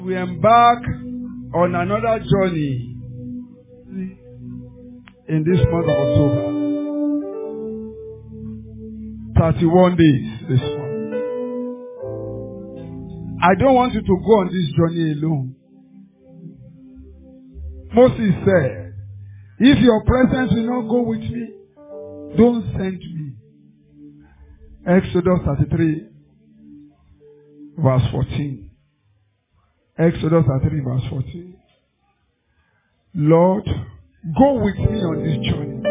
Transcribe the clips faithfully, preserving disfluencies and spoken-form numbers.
We embark on another journey in this month of October. thirty-one days this month. I don't want you to go on this journey alone. Moses said, if your presence will not go with me, don't send me. Exodus thirty-three, verse fourteen. Exodus thirty-three, verse fourteen. Lord, go with me on this journey.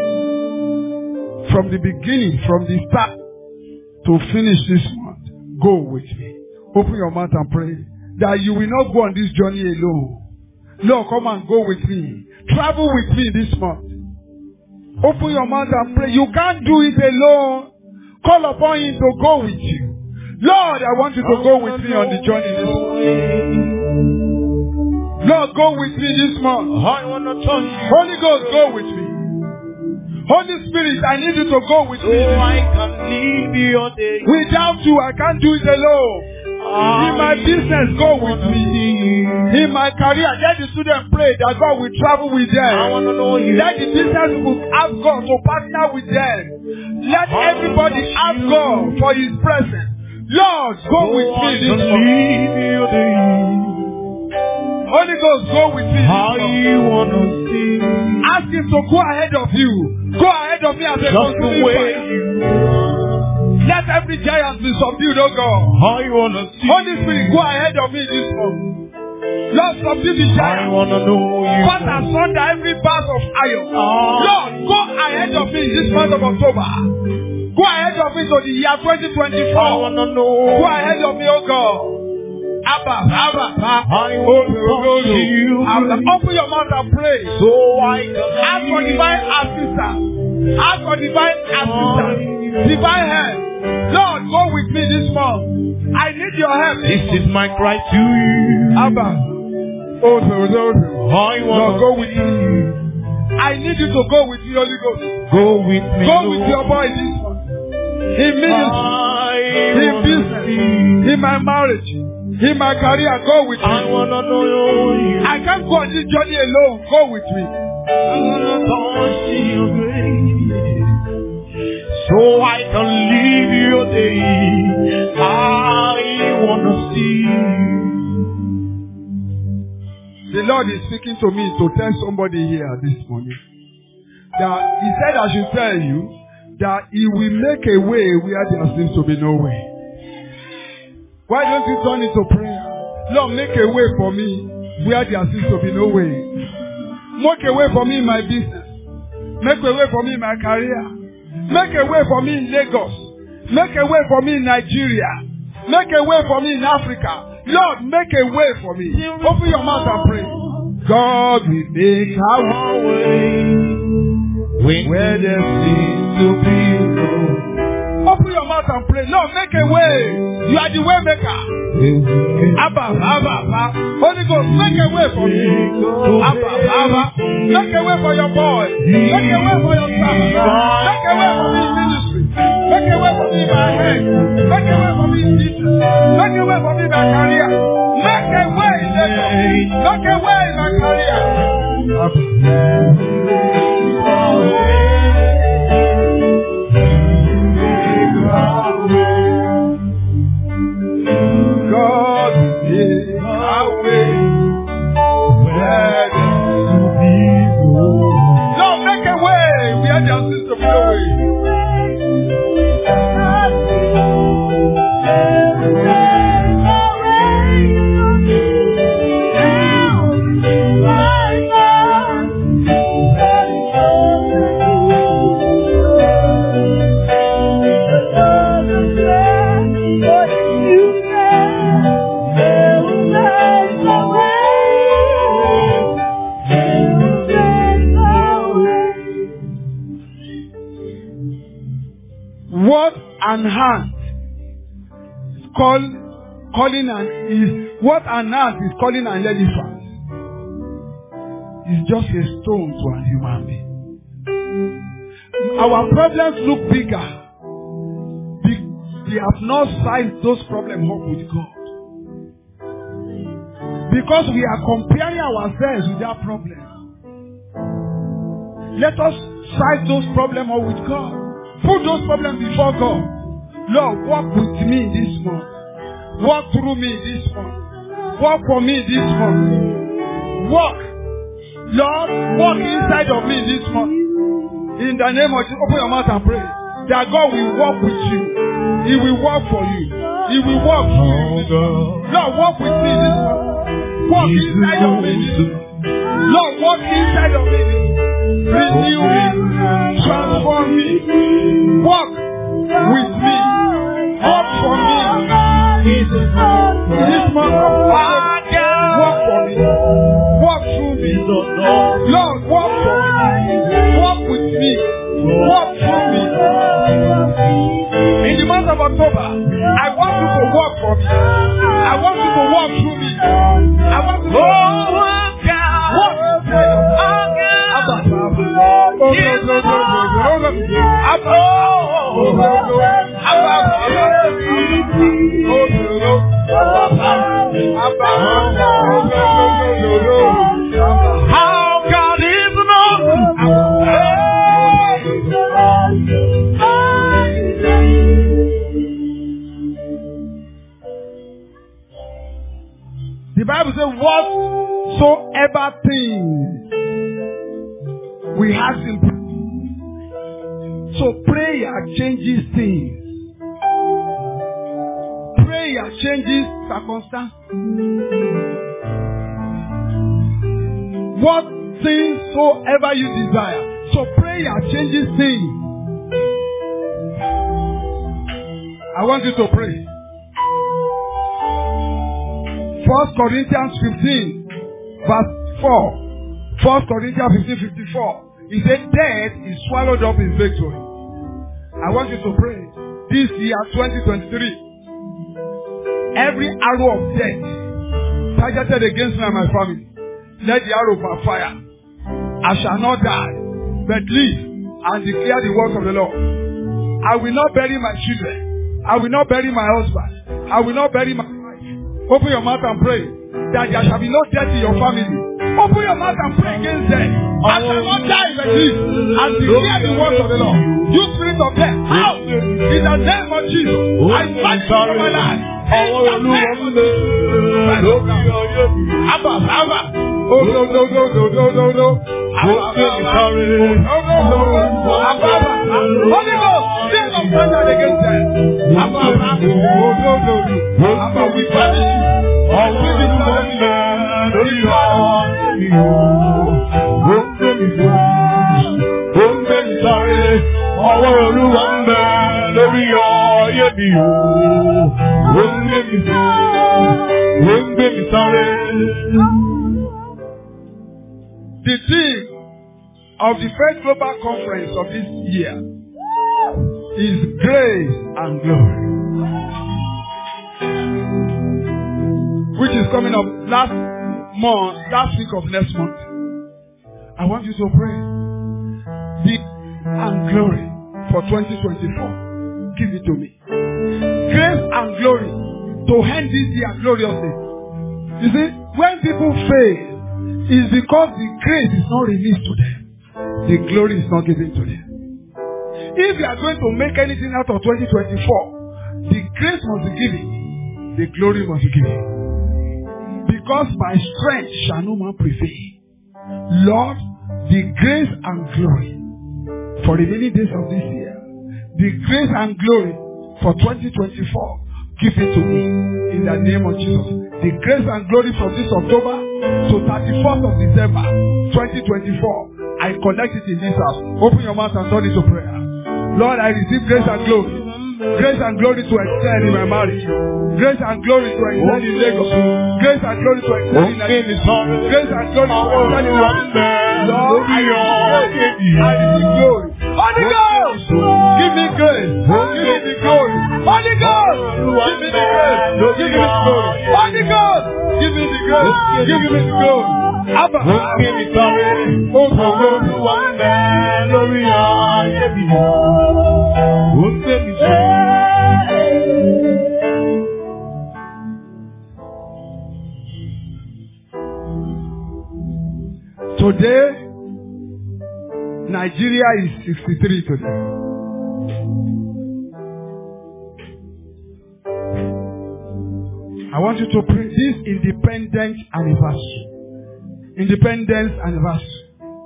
From the beginning, from the start to finish this month, go with me. Open your mouth and pray that you will not go on this journey alone. Lord, come and go with me. Travel with me this month. Open your mouth and pray. You can't do it alone. Call upon him to go with you. Lord, I want you to go with me on the journey this month. Lord, go with me this month. I want to touch you. Holy Ghost, go with me. Holy Spirit, I need you to go with me. Oh, I can leave your day. Without you, I can't do it alone. In my business, go with me. In my career, let the students pray that God will travel with them. I want to know you. Let the business people ask God to partner with them. Let everybody ask God for his presence. Lord, go Oh, with me I this can month. leave your day. Holy Ghost, go with me this How month. you want to see. Ask him to go ahead of you. Go ahead of me as a Just the consuming way fire. you are. Let every giant be subdued, oh God. How you want to see. Holy Spirit, go ahead of me this month. Lord, subdue the I giant. want to know you. Cut asunder every bars of iron. Ah. Lord, go ahead of me this month of October. Go ahead of me to the year twenty I twenty-four. want to know. Go ahead of me, oh God. Abba, Abba, Abba. I want to touch you. Open your mouth and pray. So I can Ask for divine assistance. Ask for divine assistance. Divine help. Lord, go with me this month. I need your help. This is my cry to you. Abba. Oh, no, no, no. I want Lord, to go with me. I need you to go with me, Holy Ghost. go with me. Go with your boy this month. In ministry, in business, in my marriage, in my career, go with me. I want to know you. I can't go on this journey alone. Go with me. I want to touch your grace. So I can live your day. I want to see you. The Lord is speaking to me to tell somebody here this morning that He said I should tell you that He will make a way where there seems to be no way. Why don't you turn it to prayer? Lord, make a way for me where there seems to be no way. Make a way for me in my business. Make a way for me in my career. Make a way for me in Lagos. Make a way for me in Nigeria. Make a way for me in Africa. Lord, make a way for me. Open your mouth and pray. God will make a way where there seems to be no way. Open your mouth and pray. Lord, make a way. You are the way maker. Abba, Abba, Abba. Holy Ghost, make a way for me. Abba, Abba. Make a way for your boy. Make a way for your son. Make a way for me in ministry. Make a way for me in my head. Make a way for me in business. Make a way for me in my career. Make a way in Lagos. Make a way in my career. God is our way. Where there seems to be no way. Lord, make a way where there seems to be no way. What an ant is call, calling an is what an ant is calling an elephant is just a stone to a human being. Our problems look bigger. We have not sized those problems up with God. Because we are comparing ourselves with that problem. Let us fight those problems out with God. Put those problems before God. Lord, walk with me this month. Walk through me this month. Walk for me this month. Walk. Lord, walk inside of me this month. In the name of Jesus, open your mouth and pray. That God will walk with you. He will walk for you. He will walk for you. Lord, walk with me this month. Walk inside of me this month. Lord, walk inside of me this month. Renew me. Transform me. Walk with me. Walk for me. This month of October, walk for me. Walk through me. Lord, walk for me. Walk with me. Walk through me. In the month of October, I want you to walk for me. I want you to walk through me. I want you to walk. Walk. How God is the Bible says, whatsoever things we have in prayer. So prayer changes things. Prayer changes circumstances. What things soever you desire. So prayer changes things. I want you to pray. First Corinthians fifteen, verse four. First Corinthians fifteen, fifty-four. He said, death is swallowed up in victory. I want you to pray. This year, twenty twenty-three, every arrow of death targeted against me and my family, let the arrow backfire. I shall not die, but live and declare the works of the Lord. I will not bury my children. I will not bury my husband. I will not bury my wife. Open your mouth and pray that there shall be no death in your family. Open your mouth and pray against them. I shall not die but live and declare the words of the Lord. You spirit of death, out in the name of Jesus. I fight for my life. In the name of Jesus. Abba, Abba. Oh no no no no no no no. Abba, Abba. No no no no. Abba, Abba. Holy Ghost, sing of thunder against them. Abba, Abba. Oh no no no. Abba, we punish you. Oh, we be the theme of the first global conference of this year is grace and glory, which is coming up last month, last week of next month. I want you to pray. The and glory for twenty twenty-four. Give it to me. Grace and glory to end this year gloriously. You see, when people fail, it's because the grace is not released to them. The glory is not given to them. If you are going to make anything out of twenty twenty-four, the grace must be given. The glory must be given. Because by strength shall no man prevail. Lord, the grace and glory for the many days of this year, the grace and glory for twenty twenty-four, give it to me in the name of Jesus. The grace and glory from this October to thirty-first of December twenty twenty-four, I connect it in this house. Open your mouth and turn it to prayer. Lord, I receive grace and glory. Grace and glory to excel in my marriage. Grace and glory to excel in Lagos. Grace and glory to excel in Nigeria. Grace and glory to excel in Rwanda. Lord, I receive glory. Holy Ghost, give me grace. Give me the glory. Holy Ghost, give me the grace. Give me the glory. Holy Ghost, give me the grace. Give me the glory. Abba, give me glory. Oh, glory to one man, glory, I give you. Today, Nigeria is sixty-three today. I want you to pray this independence anniversary. Independence anniversary.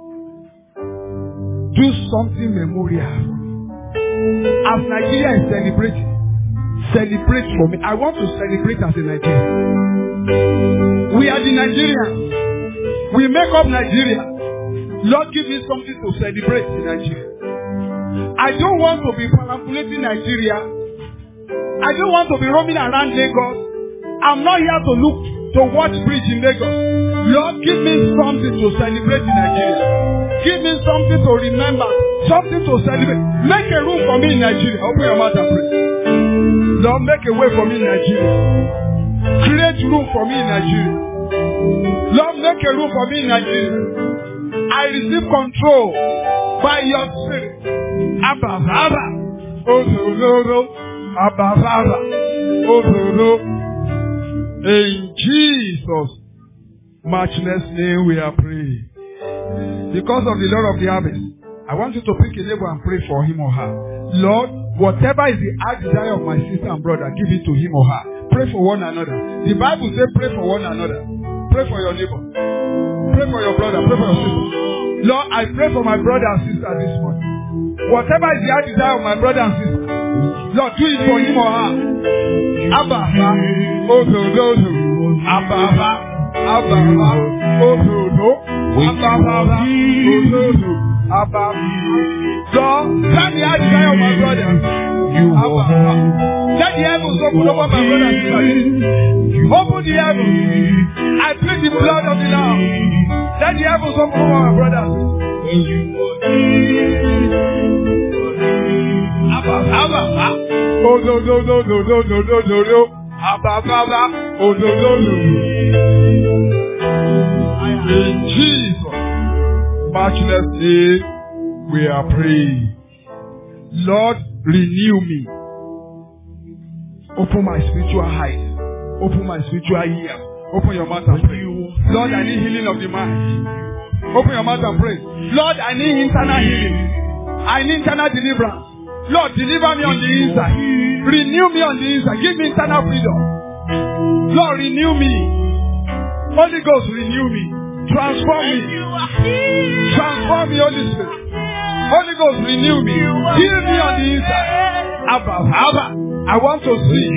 Do something memorial. As Nigeria is celebrating, celebrate for me. I want to celebrate as a Nigerian. We are the Nigerians. We make up Nigeria. Lord, give me something to celebrate in Nigeria. I don't want to be manipulating Nigeria. I don't want to be roaming around Lagos. I'm not here to look, to watch bridge in Lagos. Lord, give me something to celebrate in Nigeria. Give me something to remember, something to celebrate. Make a room for me in Nigeria. Open your mouth and pray. Lord, make a way for me in Nigeria. Create room for me in Nigeria. Lord, make a room for me in Nigeria. I receive control by your spirit. Abba, Abba, Ozozo, Abba, Abba, Ozozo. In Jesus' matchless name we are praying. Because of the Lord of the harvest, I want you to pick a neighbor and pray for him or her. Lord, whatever is the heart desire of my sister and brother, give it to him or her. Pray for one another. The Bible says pray for one another. Pray for your neighbor. Pray for your brother. Pray for your sister. Lord, I pray for my brother and sister this morning. Whatever is the heart desire of my brother and sister, Lord, do it for him or her. Abba, Ozozo, Abba, Abba, Ozozo, Abba, Ozozo, Abba. Lord, let the heart desire of my brother. Abba, let the heavens open over my brother and sister. Open the heavens. I plead the blood of the Lamb. Let the heavens open over my brothers. Abba, Abba, Abba. Oh, no, no, no, no, no, no, no, no, no. Abba, Abba. Oh, no, no, no. In Jesus' matchless name, we are praying. Lord, renew me. Open my spiritual eyes. Open my spiritual ears. Open your mouth and pray. Lord, I need healing of the mind. Open your mouth and pray. Lord, I need internal healing. I need internal deliverance. Lord, deliver me on the inside. Renew me on the inside. Give me internal freedom. Lord, renew me. Holy Ghost, renew me. Transform me. Transform me, Holy Spirit. Holy Ghost, renew me. Heal me on the inside. Abba, Abba, I want to see.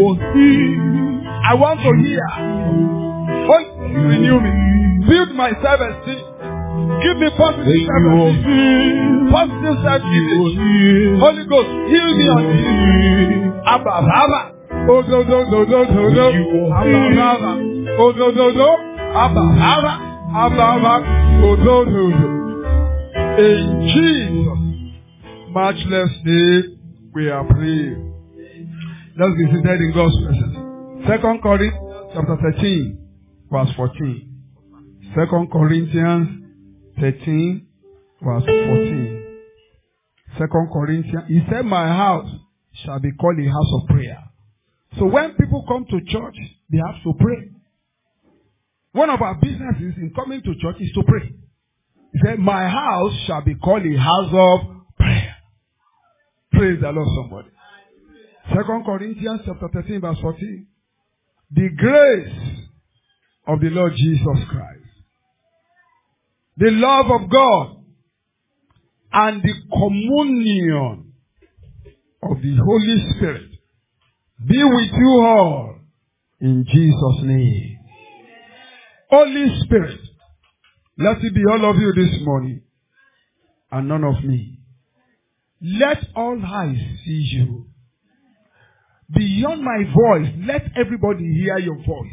I want to hear. Holy Spirit, renew me. Build my self-esteem. Give me positive self-esteem. Positive self-esteem. Holy Ghost, heal me on the inside. Abba, Abba. Oh, no, no, no, no, no, no. Abba, Abba. Oh, no, no, no. Abba, Abba. Abba, Abba. Oh, no, no, no. In Jesus' matchless name, we are praying. Let's be seated in God's presence. Second Corinthians chapter thirteen, verse fourteen. Second Corinthians thirteen, verse fourteen. Second Corinthians, he said, my house shall be called a house of prayer. So when people come to church, they have to pray. One of our businesses in coming to church is to pray. He said, my house shall be called a house of prayer. Praise the Lord, somebody. Second Corinthians chapter thirteen, verse fourteen. The grace of the Lord Jesus Christ, the love of God, and the communion of the Holy Spirit be with you all in Jesus' name. Holy Spirit, let it be all of you this morning and none of me. Let all eyes see you. Beyond my voice, let everybody hear your voice.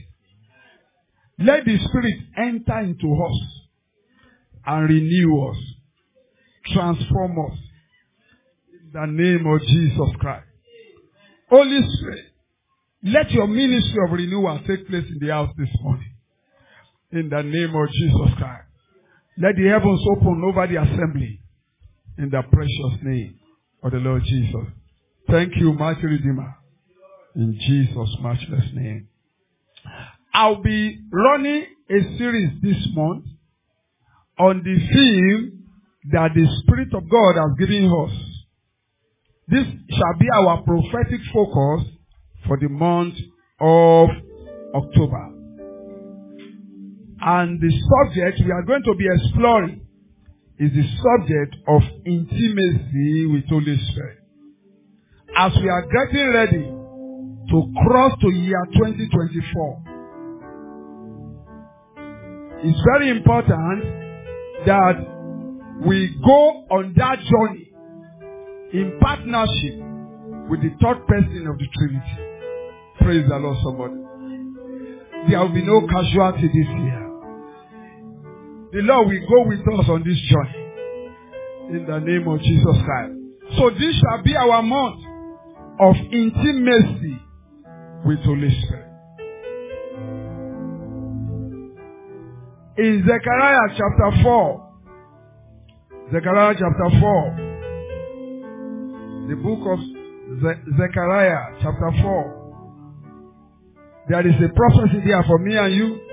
Let the Spirit enter into us and renew us, transform us in the name of Jesus Christ. Holy Spirit, let your ministry of renewal take place in the house this morning. In the name of Jesus Christ. Let the heavens open over the assembly. In the precious name of the Lord Jesus. Thank you, mighty Redeemer. In Jesus' matchless name. I'll be running a series this month on the theme that the Spirit of God has given us. This shall be our prophetic focus for the month of October. And the subject we are going to be exploring is the subject of intimacy with Holy Spirit. As we are getting ready to cross to year twenty twenty-four, it's very important that we go on that journey in partnership with the third person of the Trinity. Praise the Lord, somebody. There will be no casualty this year. The Lord will go with us on this journey. In the name of Jesus Christ. So this shall be our month of intimacy with Holy Spirit. In Zechariah chapter four, Zechariah chapter four, the book of Ze- Zechariah chapter four, there is a prophecy there for me and you.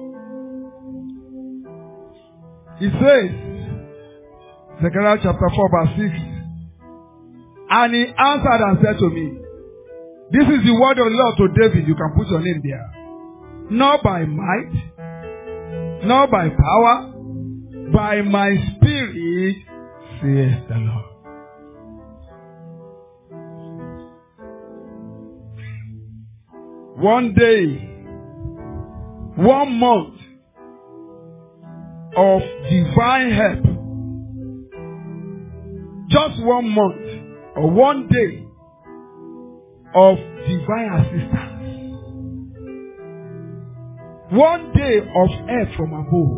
It says, Zechariah chapter four verse six, and he answered and said to me, this is the word of the Lord to David. You can put your name there. Not by might, not by power, by my spirit, says the Lord. One day, one month of divine help. Just one month or one day of divine assistance. One day of help from above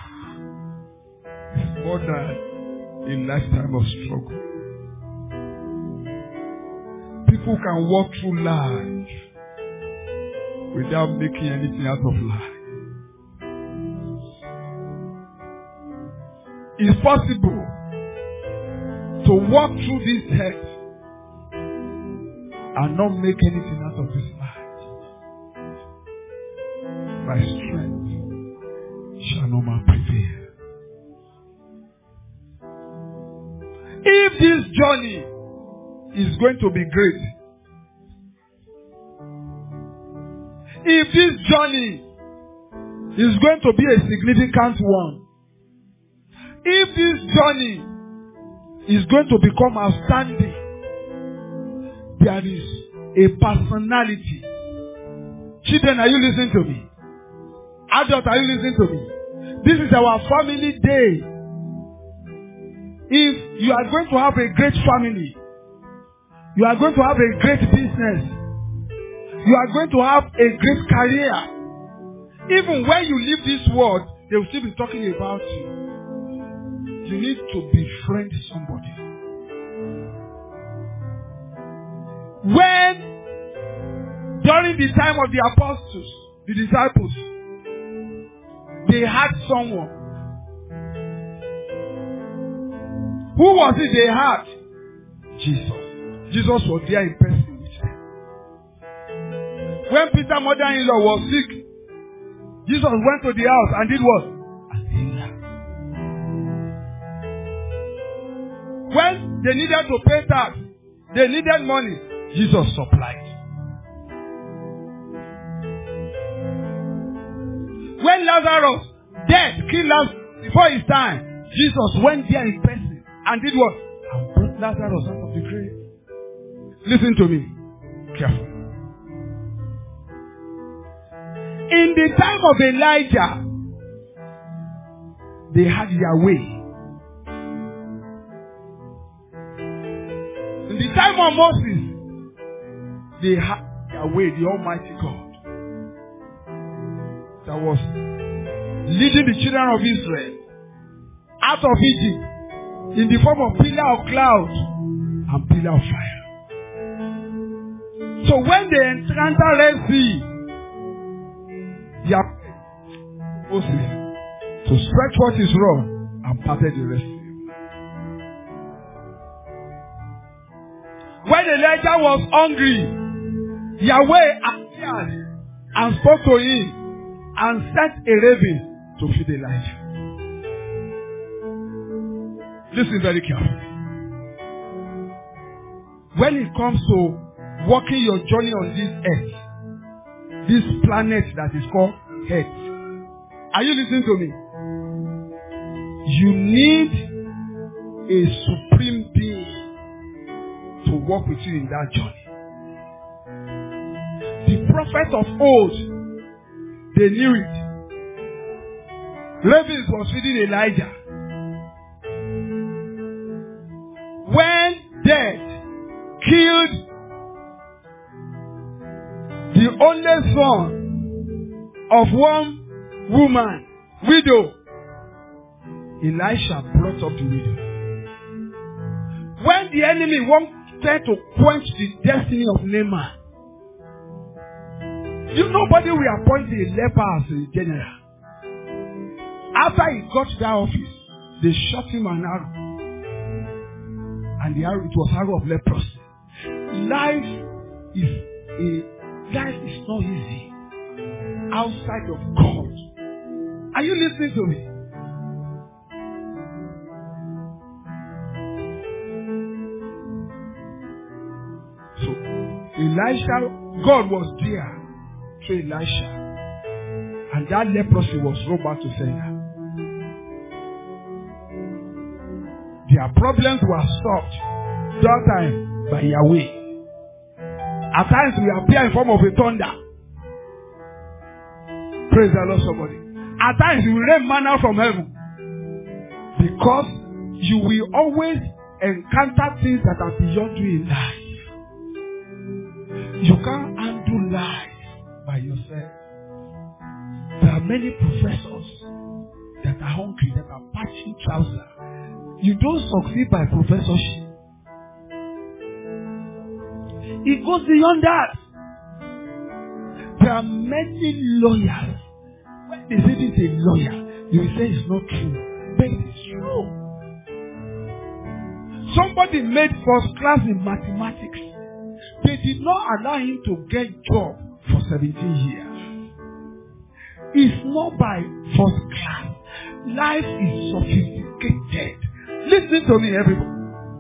is more than a lifetime of struggle. People can walk through life without making anything out of life. It's possible to walk through this earth and not make anything out of this life. By strength shall no man prevail. If this journey is going to be great, if this journey is going to be a significant one, if this journey is going to become outstanding, there is a personality. Children, are you listening to me? Adults, are you listening to me? This is our family day. If you are going to have a great family, you are going to have a great business, you are going to have a great career, even when you leave this world, they will still be talking about you. You need to befriend somebody. When, during the time of the apostles, the disciples, they had someone. Who was it they had? Jesus. Jesus was there in person with them. When Peter's mother-in-law was sick, Jesus went to the house and did what? And healed her. When they needed to pay tax, they needed money, Jesus supplied. When Lazarus dead, killed Lazarus before his time, Jesus went there in person and did what? And brought Lazarus out of the grave. Listen to me carefully. In the time of Elijah, they had Yahweh. In the time of Moses, they had Yahweh, the Almighty God, that was leading the children of Israel out of Egypt in the form of pillar of cloud and pillar of fire. So when they encounter Red Sea, Yahweh, Moses, to stretch forth his rod and parted the Red Sea. When Elijah was hungry, Yahweh appeared and spoke to him and sent a raven to feed Elijah. Listen very carefully. When it comes to walking your journey on this earth, this planet that is called Earth, are you listening to me? You need a supreme being to walk with you in that journey. The prophets of old, they knew it. Ravens was feeding Elijah. When death killed the only son of one woman, widow, Elisha brought up the widow. When the enemy wanted to quench the destiny of Naaman, you nobody will appoint a leper as a general. After he got to that office, they shot him an arrow. And the arrow, it was arrow of leprosy. Life is a life is not easy outside of God. Are you listening to me? So Elisha, God was there to Elisha, and that leprosy was rolled back to sender. Their problems were stopped that time by Yahweh. At times we appear in form of a thunder. Praise the Lord, somebody. At times we rain manna from heaven. Because you will always encounter things that are beyond you in life. You can't handle life by yourself. There are many professors that are hungry, that are patching trousers. You don't succeed by professorship. It goes beyond that. There are many lawyers. When they say this is a lawyer, you will say it's not true. But it's true. Somebody made first class in mathematics. They did not allow him to get job for seventeen years. It's not by first class. Life is sophisticated. Listen to me, everybody.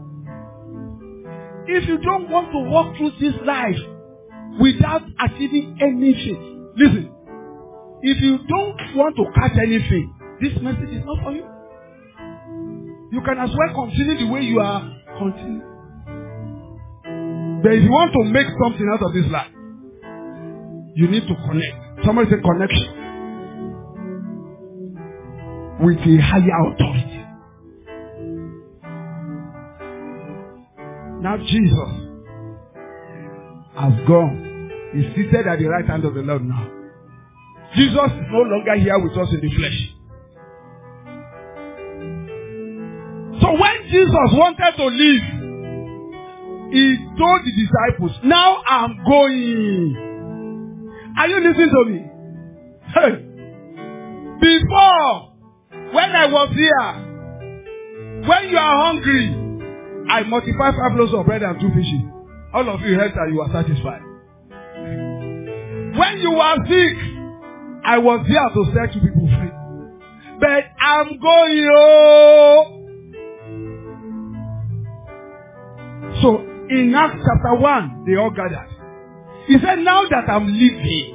If you don't want to walk through this life without achieving anything, listen. If you don't want to catch anything, this message is not for you. You can as well continue the way you are continuing. But if you want to make something out of this life, you need to connect. Somebody say connection with a higher authority. Now Jesus has gone. He's seated at the right hand of the Lord now. Jesus is no longer here with us in the flesh. So when Jesus wanted to leave, he told the disciples, now I'm going. Are you listening to me? Hey. Before, when I was here, when you are hungry, I multiply five loaves of bread and two fishes. All of you heard that you are satisfied. When you were sick, I was there to set you people free. But I'm going, oh. So, in Acts chapter one, they all gathered. He said, now that I'm leaving,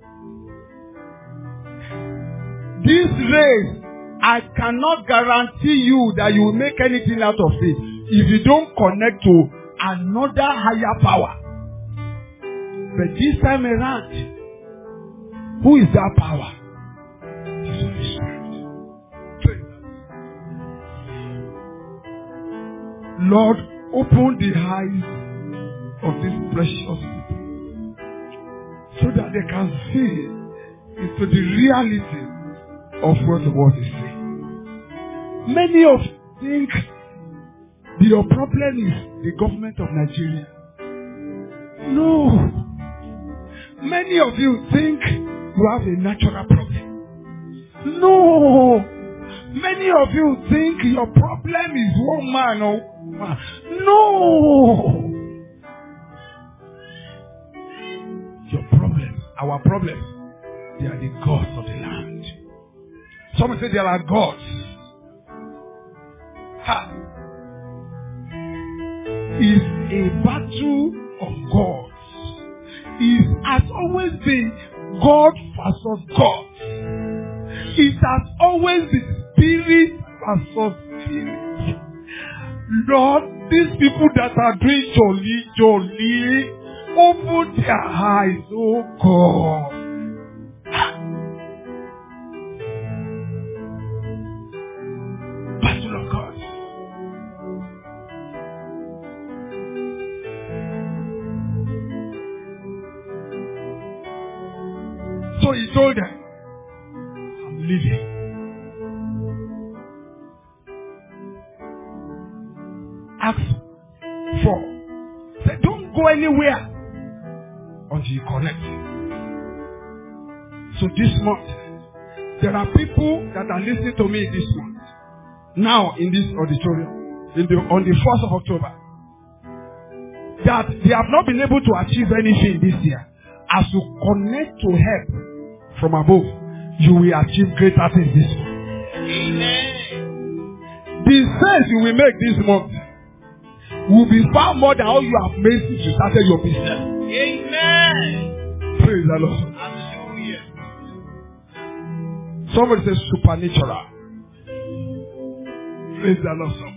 this race, I cannot guarantee you that you will make anything out of it if you don't connect to another higher power. But this time around, who is that power? It's the Holy Spirit. Lord, open the eyes of these precious people so that they can see into the reality of what the word is saying. Many of you think your problem is the government of Nigeria. No. Many of you think you have a natural problem. No. Many of you think your problem is one man or woman. No. Your problems, our problems, they are the gods of the land. Someone say there are gods. Ha. Is a battle of gods. It has always been God versus God. It has always been spirit versus spirit. Lord, these people that are doing jolly, jolly, open their eyes, oh God. Battle of God. So he told them, I'm leaving. Ask for. Say, don't go anywhere until you connect. So this month, there are people that are listening to me this month. Now in this auditorium, in the, on the first of October, that they have not been able to achieve anything this year. As you connect to help from above, you will achieve greater things this month. Amen. The sense you will make this month will be far more than all you have made since you started your business. Amen. Praise the Lord. Hallelujah. Somebody says supernatural. Praise the Lord, somebody.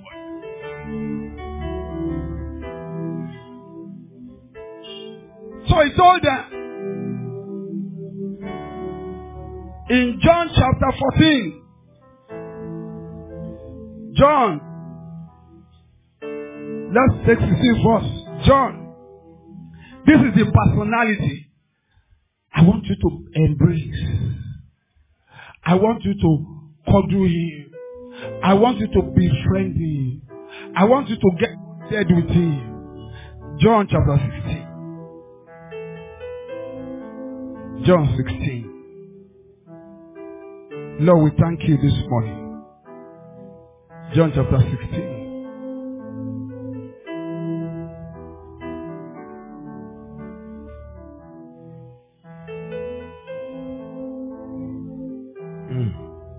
So he told them in John chapter fourteen. John. Let's take sixteen verse. John. This is the personality I want you to embrace. I want you to cuddle him. I want you to befriend him. I want you to get dead with him. John chapter sixteen. John sixteen. Lord, we thank you this morning. John chapter sixteen. Mm.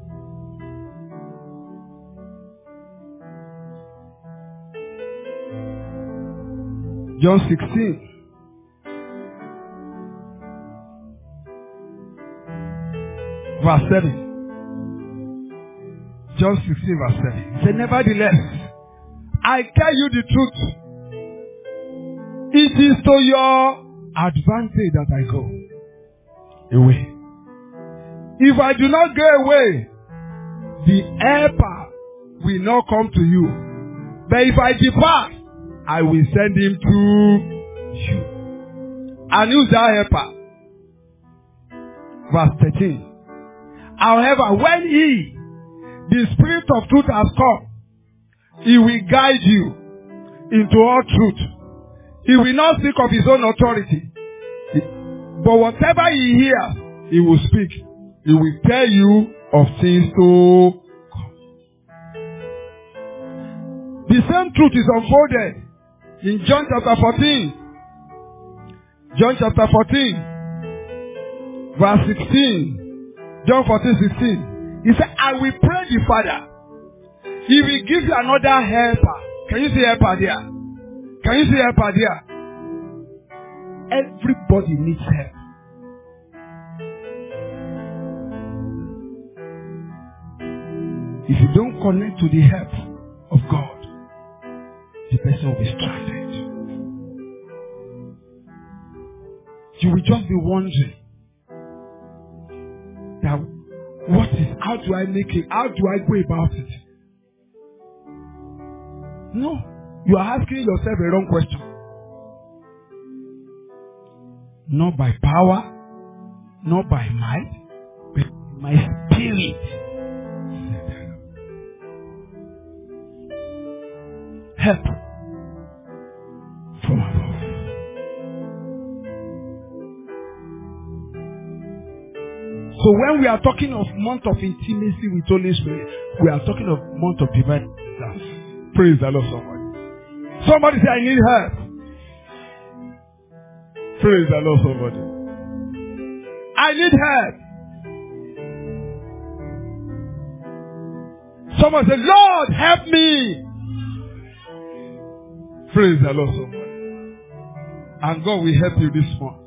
John sixteen. Verse seven. John sixteen verse seven. He said, nevertheless, I tell you the truth. It is to your advantage that I go away. If I do not go away, the helper will not come to you. But if I depart, I will send him to you. And who's that helper? Verse thirteen. However, when he, the Spirit of truth has come, he will guide you into all truth. He will not speak of his own authority. But whatever he hears, he will speak. He will tell you of things to come. The same truth is unfolded in John chapter fourteen. John chapter fourteen, verse sixteen. John fourteen, sixteen. He said, I will pray the Father. He will give you another helper. Can you see helper there? Can you see helper there? Everybody needs help. If you don't connect to the help of God, the person will be stranded. You will just be wondering that what is, how do I make it? How do I go about it? No, you are asking yourself a wrong question. Not by power, not by might, but my spirit. Help from above. So when we are talking of month of intimacy with Holy Spirit, we are talking of month of divine dance. Praise the Lord, somebody. Somebody say, I need help. Praise the Lord, somebody. I need help. Someone say, Lord, help me. Praise the Lord, somebody. And God will help you this month.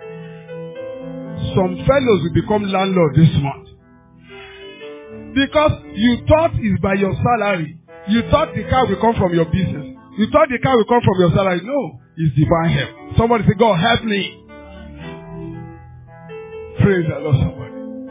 Some fellows will become landlord this month. Because you thought it's by your salary. You thought the car will come from your business. You thought the car will come from your salary. No, it's divine help. Somebody say, God, help me. Praise the Lord, somebody.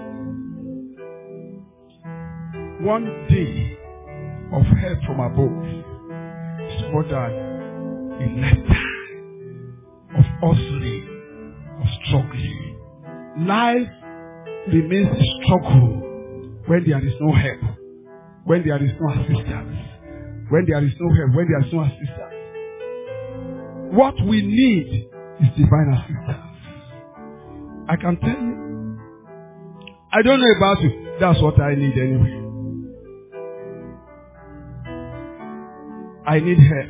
One day of help from above is more than a lifetime of hustling, of struggling. Life remains a struggle when there is no help, when there is no assistance, when there is no help, when there is no assistance. What we need is divine assistance. I can tell you. I don't know about you. That's what I need anyway. I need help.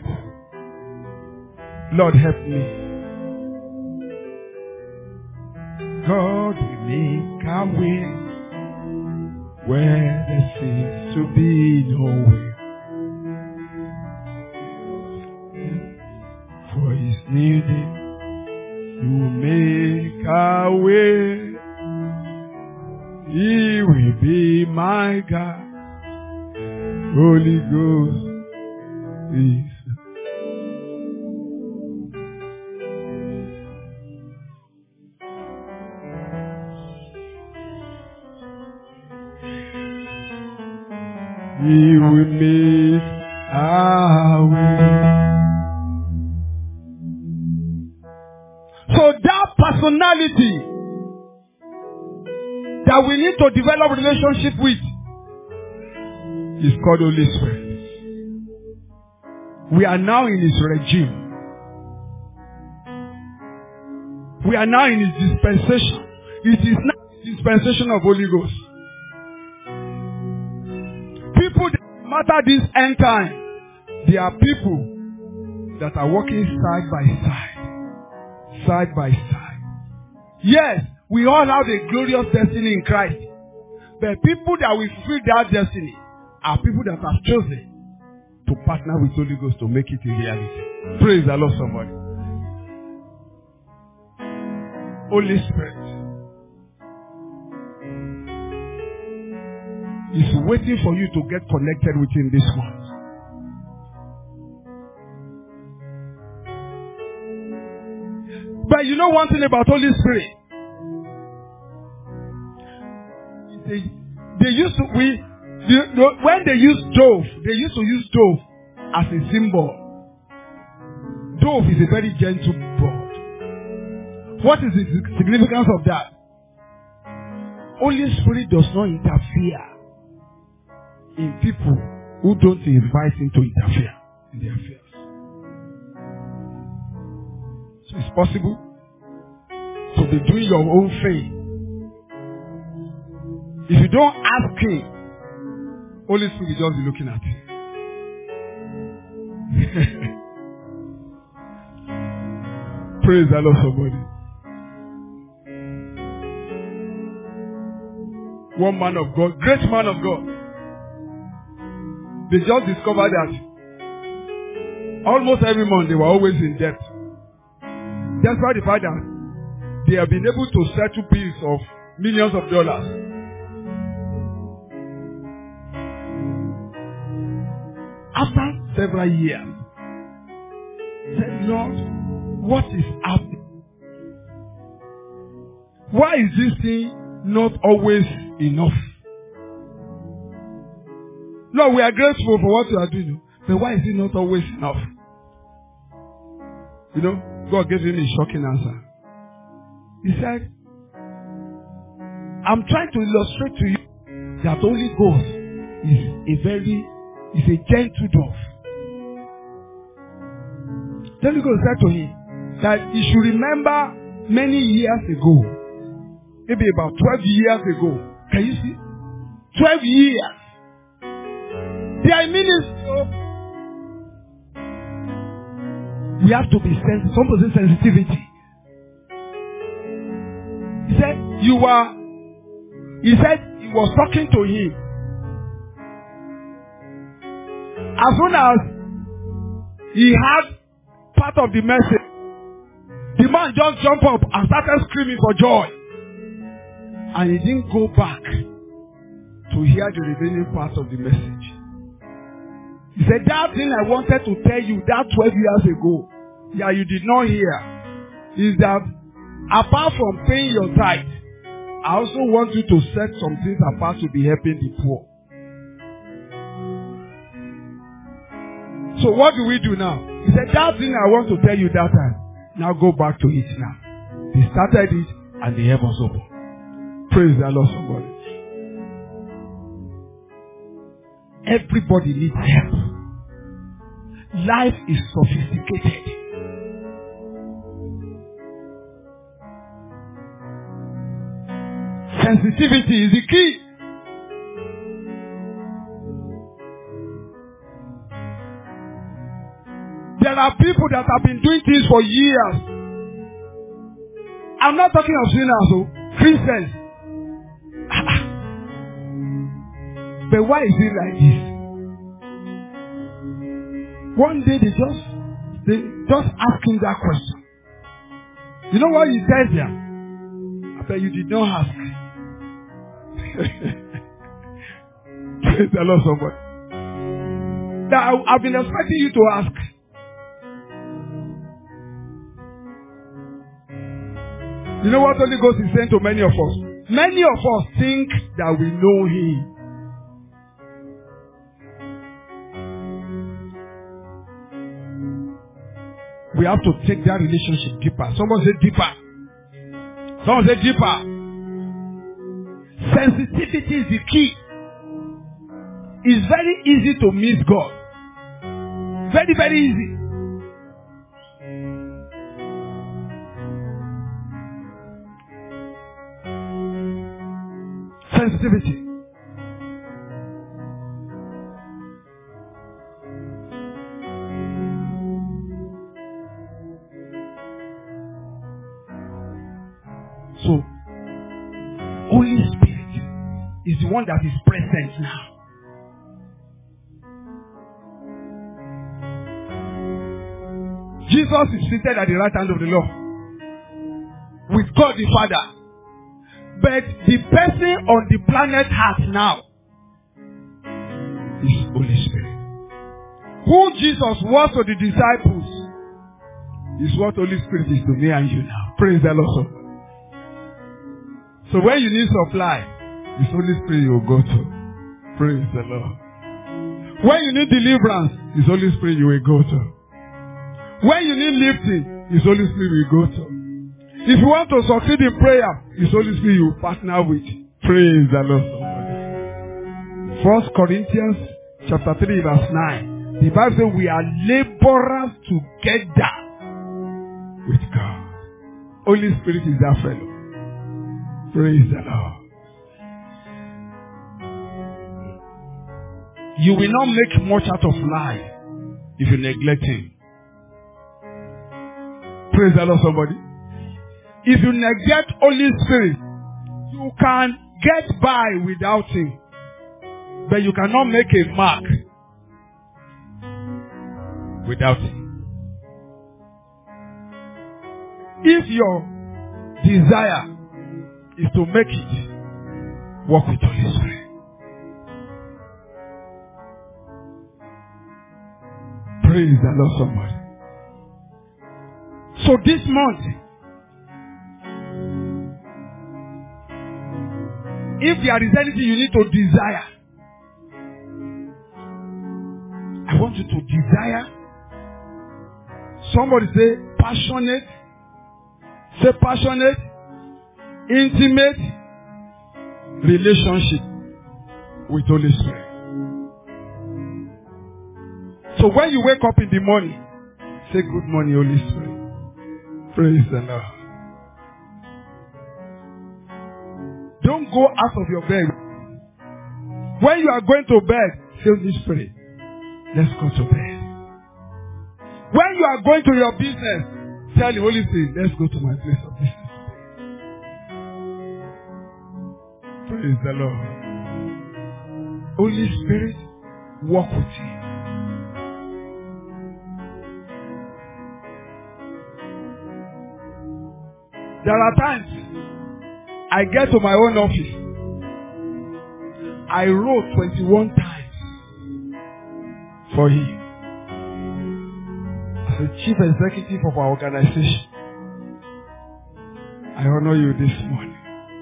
Lord, help me. God will make a way where there seems to be no way. For He's needed to make a way. He will be my God. Holy Ghost is. He will make a way. So that personality that we need to develop relationship with is called Holy Spirit. We are now in His regime. We are now in His dispensation. It is now the dispensation of Holy Ghost. People that matter this end time, they are people that are working side by side. Side by side. Yes, we all have a glorious destiny in Christ. But people that will fulfill that destiny are people that have chosen to partner with Holy Ghost to make it a reality. Praise the Lord, somebody. Holy Spirit is waiting for you to get connected with Him this month. But you know one thing about Holy Spirit? They, they used to, we, they, when they use dove, they used to use dove as a symbol. Dove is a very gentle bird. What is the significance of that? Holy Spirit does not interfere in people who don't invite Him to interfere in their affairs. So it's possible to be doing your own thing. If you don't ask Him, Holy Spirit will just be looking at you. Praise the Lord, somebody. One man of God, great man of God. They just discovered that almost every month they were always in debt. Despite the fact that they have been able to settle bills of millions of dollars. After several years, said, Lord, what is happening? Why is this thing not always enough? Lord, we are grateful for what you are doing, but why is it not always enough? You know, God gave him a shocking answer. He said, I'm trying to illustrate to you that Holy Ghost is a very, is a gentle dove. The Holy Ghost said to him that he should remember many years ago, maybe about twelve years ago. Can you see? twelve years. They are ministers. We have to be sensitive. Some person sensitivity. He said, you are, he said, he was talking to him. As soon as he had part of the message, the man just jumped up and started screaming for joy. And he didn't go back to hear the remaining part of the message. He said, that thing I wanted to tell you that twelve years ago, yeah, you did not hear, is that apart from paying your tithe, I also want you to set some things apart to be helping the poor. So what do we do now? He said, that thing I want to tell you that time, now go back to it now. They started it and the heavens opened. Praise the Lord, somebody. Everybody needs help. Life is sophisticated. Sensitivity is the key. There are people that have been doing things for years. I'm not talking of sinners, so Christians. But why is it like this? One day they just they just ask him that question. You know what he says there? I bet you did not ask. Praise the Lord, somebody. Now, I've been expecting you to ask. You know what Holy Ghost is saying to many of us? Many of us think that we know Him. We have to take that relationship deeper. Someone say deeper. Someone say deeper. Sensitivity is the key. It's very easy to miss God. Very, very easy. Sensitivity. So, Holy Spirit is the one that is present now. Jesus is seated at the right hand of the Lord with God the Father. But the person on the planet Earth now is Holy Spirit. Who Jesus was to the disciples is what Holy Spirit is to me and you now. Praise the Lord. So when you need supply, it's Holy Spirit you will go to. Praise the Lord. When you need deliverance, it's Holy Spirit you will go to. When you need lifting, it's Holy Spirit you will go to. If you want to succeed in prayer, it's Holy Spirit you will partner with. Praise the Lord. First Corinthians chapter three verse nine. The Bible says we are laborers together with God. Holy Spirit is our fellow. Praise the Lord. You will not make much out of life if you neglect Him. Praise the Lord, somebody. If you neglect Holy Spirit, you can get by without Him. But you cannot make a mark without Him. If your desire is to make it, walk with Holy Spirit. Praise the Lord, somebody. So this month, if there is anything you need to desire, I want you to desire. Somebody say passionate. Say passionate. Intimate relationship with Holy Spirit. So when you wake up in the morning, say good morning, Holy Spirit. Praise the Lord. Don't go out of your bed. When you are going to bed, say Holy Spirit, let's go to bed. When you are going to your business, tell the Holy Spirit, let's go to my place of business. Praise the Lord. Holy Spirit, walk with you. There are times I get to my own office. I wrote twenty-one times for him. As the chief executive of our organization, I honor you this morning.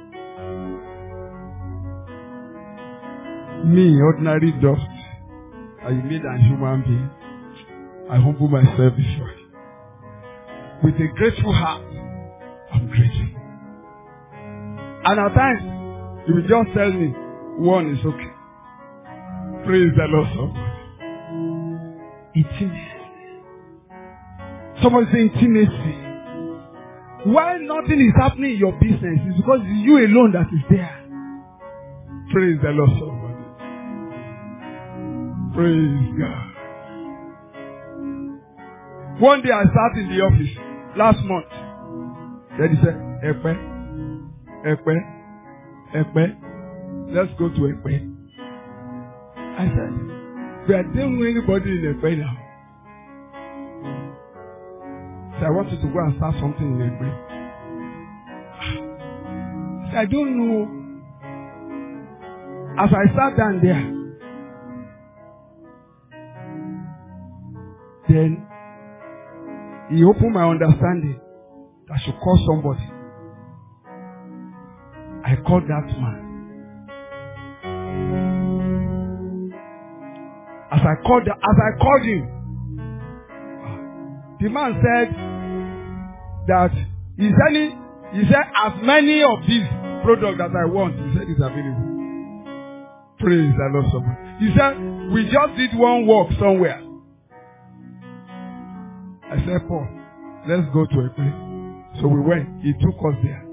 Me, ordinary dust, I made a human being. I humble myself before you. With a grateful heart, I'm grateful. And at times, you will just tell me, one is okay. Praise the Lord, somebody. Intimacy. Somebody say intimacy. Why nothing is happening in your business is because it's you alone that is there. Praise the Lord, somebody. Praise God. One day I sat in the office last month. Then he said, Ekpe, Ekpe, Ekpe, let's go to Ekpe. I said, we are dealing with anybody in Ekpe now. So I wanted to go and start something in Ekpe. So I don't know. As I sat down there, then he opened my understanding that I should call somebody. I called that man. As I called, as I called him, the man said that is any, he said as many of these products that I want, he said is available. Praise the Lord, somebody. He said we just did one work somewhere. I said, Paul, let's go to a place. So we went. He took us there.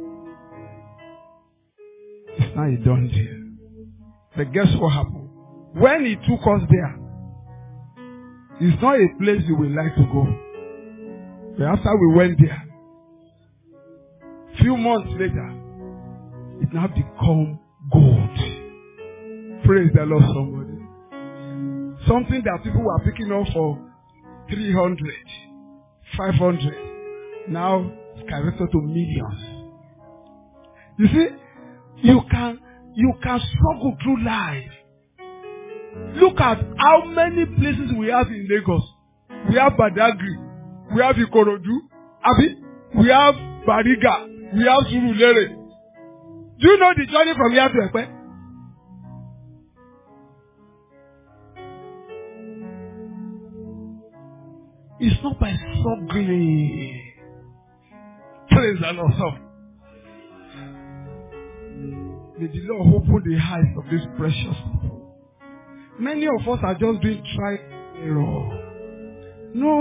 It's not a done deal. But guess what happened? When he took us there, it's not a place you would like to go. But after we went there, few months later, it now become gold. Praise the Lord, somebody. Something that people were picking up for three hundred, five hundred, now skyrocketed to millions. You see, you can you can struggle through life. Look at how many places we have in Lagos. We have Badagry, we have Ikorodu, Abi, we have Bariga, we have Surulere. Do you know the journey from here to Ekpe? It's not by struggling. Praise the Lord. So, may the Lord open the eyes of this precious people. Many of us are just doing trial and error. No.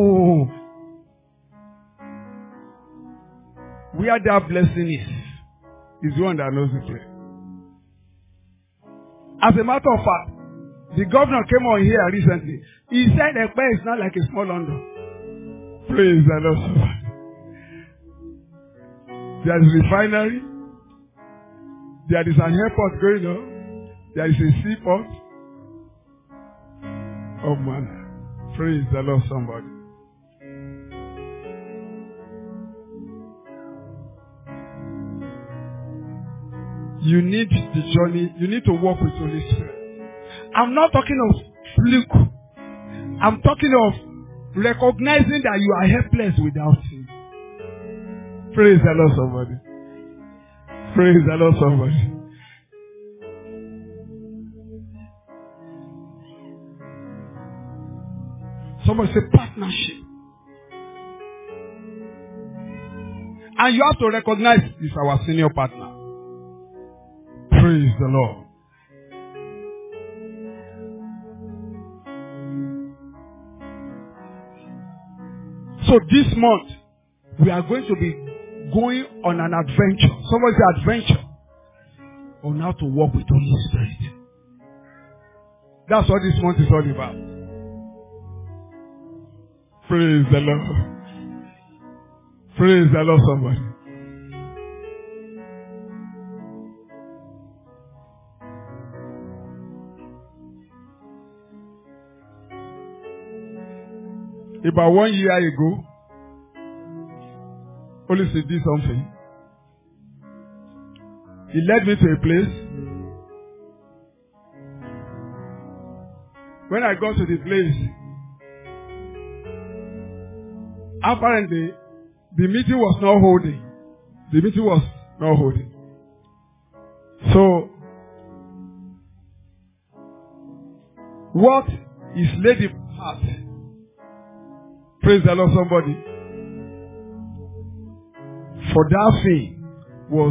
Where that blessing is, is the one that knows the place. As a matter of fact, the governor came on here recently. He said Ekpe is not like a small London. Praise the Lord. There is a refinery. There is an airport going on. There is a seaport. Oh man. Praise the Lord, somebody. You need the journey. You need to walk with Holy Spirit. I'm not talking of fluke. I'm talking of recognizing that you are helpless without Him. Praise the Lord, somebody. Praise the Lord, somebody. Somebody say partnership. And you have to recognize he's our senior partner. Praise the Lord. So this month, we are going to be going on an adventure. Somebody say adventure. On how to walk with Holy Spirit. That's what this month is all about. Praise the Lord. Praise the Lord, somebody. About one year ago, Holy Spirit did something. He led me to a place. When I got to the place, apparently, the meeting was not holding. The meeting was not holding. So, what is laid in my heart? Praise the Lord, somebody. For that thing was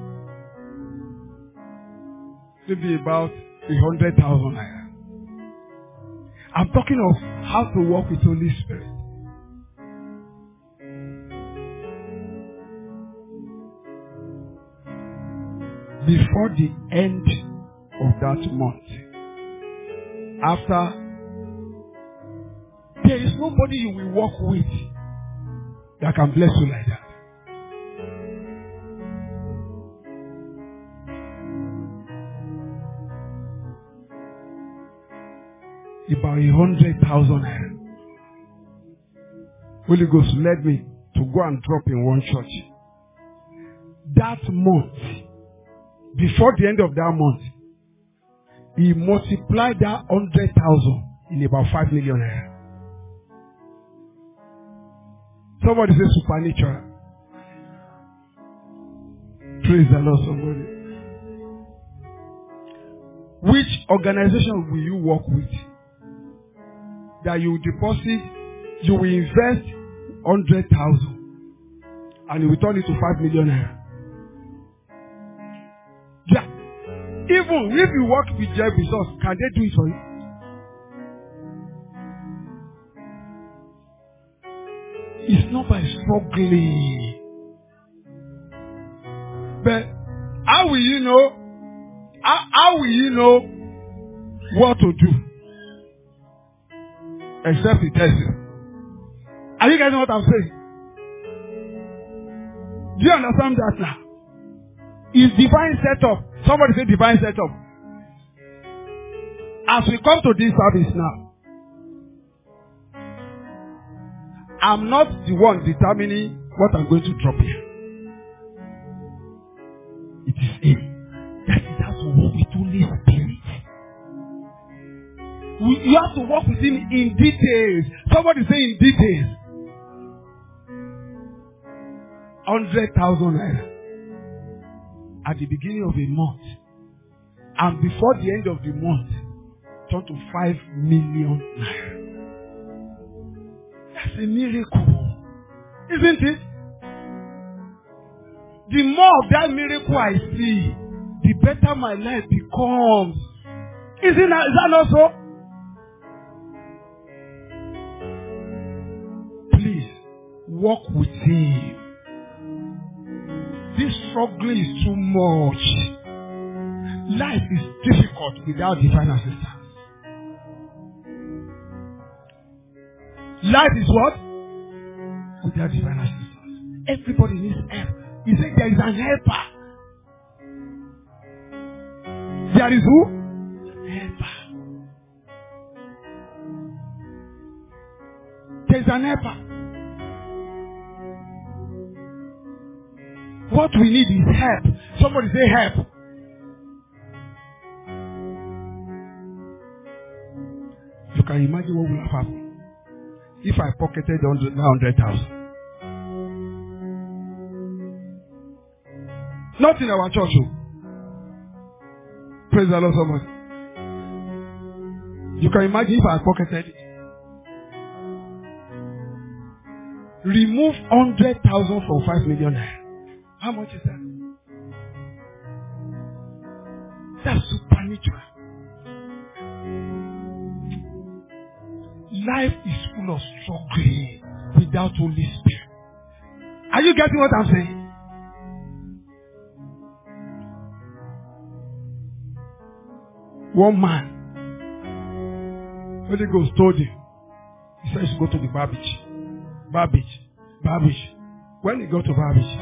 maybe about a hundred thousand naira. I'm talking of how to walk with Holy Spirit. Before the end of that month, after, there is nobody you will walk with that can bless you like that. About a hundred thousand naira. Holy Ghost led me to go and drop in one church. That month, before the end of that month, he multiplied that hundred thousand in about five million naira. Somebody say supernatural. Praise the Lord, somebody. Which organization will you work with? That you deposit, you will invest hundred thousand, and you will turn it to five million naira. Yeah. Even if you work with Jeff Bezos, can they do it for you? It's not by struggling. But how will you know? How, how will you know what to do? Except he tells you. Are you getting what I'm saying? Do you understand that now? It's divine setup. Somebody say divine setup. As we come to this service now, I'm not the one determining what I'm going to drop here. It is him. That is how to walk with Holy Spirit. We, you have to walk with him in details. Somebody say in details. Hundred thousand naira at the beginning of a month, and before the end of the month, turn to five million naira. That's a miracle, isn't it? The more of that miracle I see, the better my life becomes. Isn't that, is that not so? Please walk with him. This struggle is too much. Life is difficult without divine assistance. Life is what? Without divine assistance. Everybody needs help. He said there is an helper. There is who? An helper. There is an helper. What we need is help. Somebody say help. You can imagine what will have happened if I pocketed one hundred thousand. Not in our church. Praise the Lord, somebody. You can imagine if I pocketed it. Remove one hundred thousand from five million naira. How much is that? That's supernatural. Life is full of struggling without Holy Spirit. Are you getting what I'm saying? One man, Holy Ghost told him, he said, go to the Barbage. Barbage. Barbage. When he got to Barbage,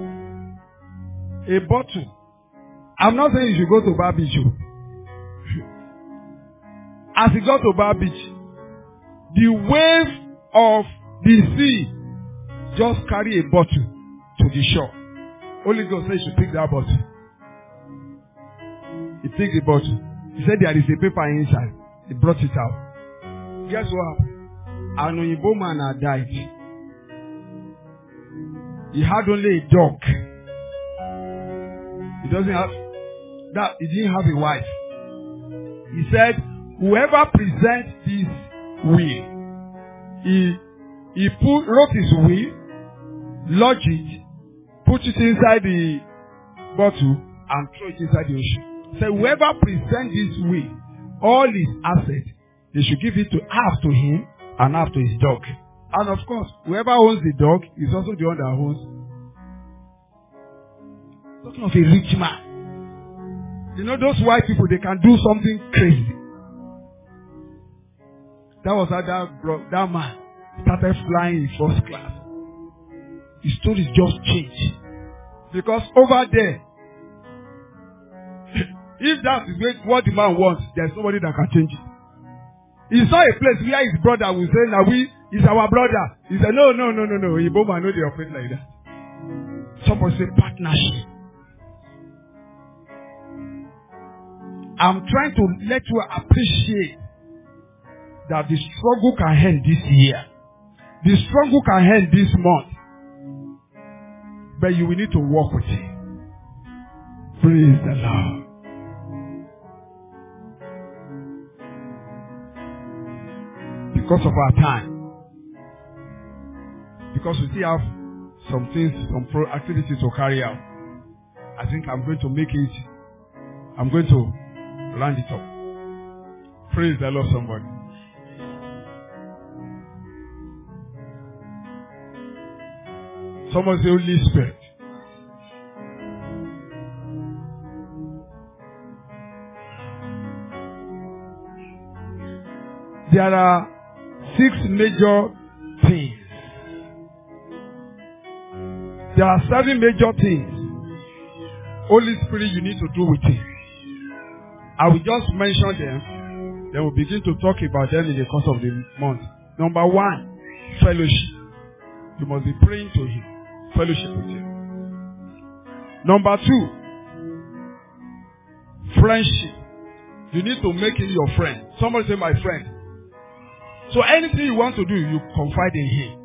a bottle. I'm not saying you should go to Barbage. As he got to Barbage, the wave of the sea just carry a bottle to the shore. Holy Ghost says you should pick that bottle. He took the bottle. He said there is a paper inside. He brought it out. Guess what happened? An Oyinbo man had died. He had only a dog. He doesn't have that. He didn't have a wife. He said, whoever presents this will, he he put wrote his will, lodged it, put it inside the bottle, and throw it inside the ocean. He said, whoever presents this will, all his assets, they should give it to half to him and half to his dog. And of course, whoever owns the dog is also the one that owns. Talking of a rich man. You know those white people, they can do something crazy. That was how that, bro, that man started flying in first class. His stories just changed. Because over there, if that is what the man wants, there's somebody that can change it. He saw a place where his brother will say, now we, he's our brother. He said, no, no, no, no, no. Igbo man know they operate like that. Somebody say partnership. I'm trying to let you appreciate that the struggle can end this year. The struggle can end this month. But you will need to walk with it. Praise the Lord. Because of our time. Because we still have some things, some pro activities to carry out. I think I'm going to make it. I'm going to round it up. Praise the Lord, somebody. Someone say Holy Spirit. There are six major things. There are seven major things. Holy Spirit, you need to do with it. I will just mention them. Then we'll begin to talk about them in the course of the month. Number one, fellowship. You must be praying to Him. Fellowship with Him. Number two, friendship. You need to make Him your friend. Somebody say, my friend. So anything you want to do, you confide in Him.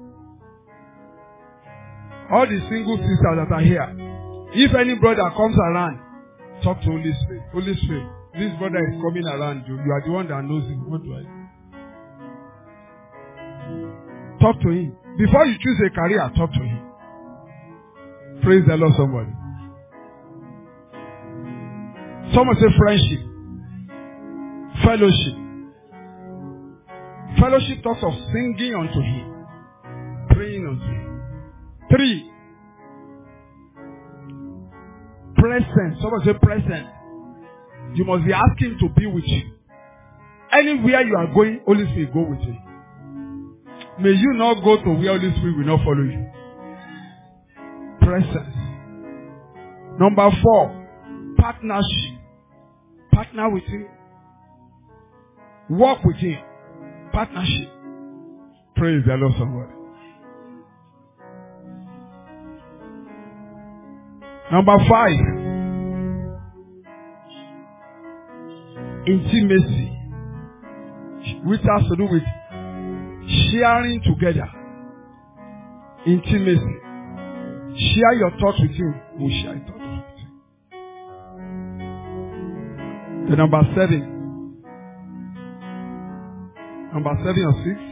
All the single sisters that are here, if any brother comes around, talk to Holy Spirit. Holy Spirit, this brother is coming around you. You are the one that knows him. What do I do? Talk to him. Before you choose a career, talk to him. Praise the Lord, somebody. Someone say friendship. Fellowship. Fellowship talks of singing unto Him. Praying unto Him. Three. Presence. Someone say presence. You must be asking to be with you. Anywhere you are going, Holy Spirit go with you. May you not go to where Holy Spirit will not follow you. Presence. Number four. Partnership. Partner with Him. Walk with Him. Partnership. Praise the Lord, somebody. Number five. Intimacy. Which has to do with sharing together. Intimacy. Share your thoughts with Him. We'll share your thoughts with Him. The number seven. Number seven or six.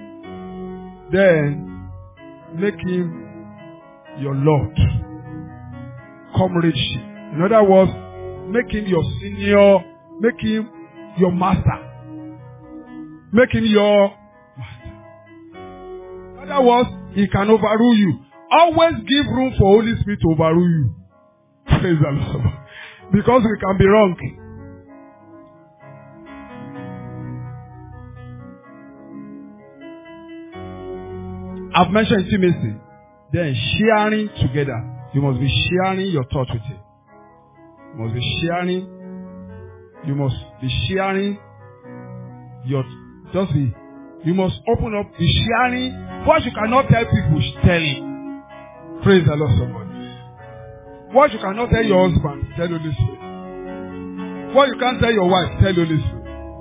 Then make Him your Lord. Comradeship. In other words, make Him your senior. Make Him your master. Make Him your master. In other words, He can overrule you. Always give room for Holy Spirit to overrule you. Praise the Lord. Because we can be wrong. I've mentioned intimacy. Then sharing together. You must be sharing your thoughts with Him. You must be sharing. You must be sharing your, just be, you must open up, be sharing. What you cannot tell people, tell Him. Praise the Lord, somebody. What you cannot tell your husband, tell Holy Spirit. What you can't tell your wife, tell Holy Spirit.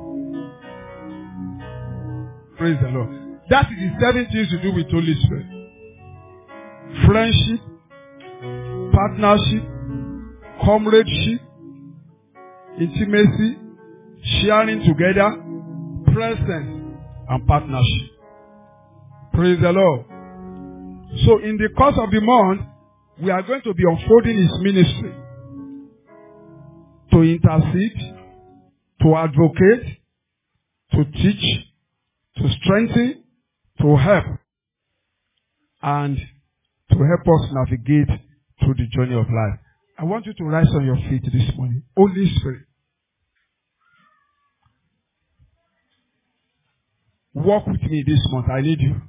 Praise the Lord. That is the seven things to do with Holy Spirit. Friendship, partnership, comradeship, intimacy, sharing together, presence, and partnership. Praise the Lord. So in the course of the month, we are going to be unfolding His ministry to intercede, to advocate, to teach, to strengthen, to help, and to help us navigate through the journey of life. I want you to rise on your feet this morning. Holy Spirit, walk with me this month. I need you.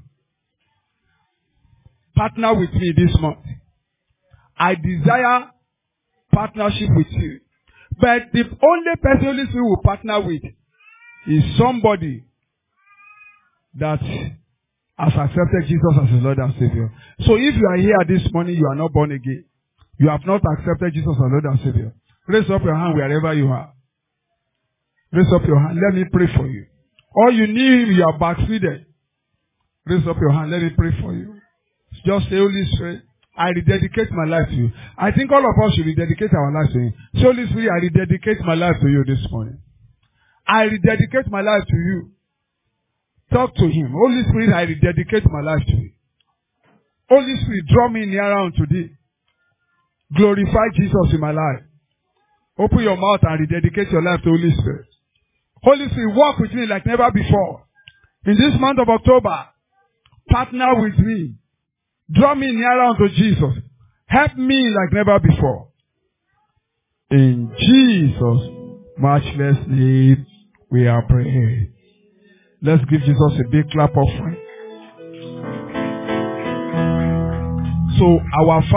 Partner with me this month. I desire partnership with you. But the only person Holy Spirit will partner with is somebody that has accepted Jesus as his Lord and Savior. So if you are here this morning, you are not born again. You have not accepted Jesus as Lord and Savior. Raise up your hand wherever you are. Raise up your hand. Let me pray for you. Or you need, you are backslidden. Raise up your hand. Let me pray for you. Just say, Holy Spirit, I rededicate my life to you. I think all of us should rededicate our lives to Him. So Holy Spirit, I rededicate my life to you this morning. I rededicate my life to you. Talk to Him. Holy Spirit, I rededicate my life to you. Holy Spirit, draw me nearer unto Thee. Glorify Jesus in my life. Open your mouth and rededicate your life to Holy Spirit. Holy Spirit, walk with me like never before. In this month of October, partner with me. Draw me nearer unto Jesus. Help me like never before. In Jesus' matchless name, we are praying. Let's give Jesus a big clap offering. So our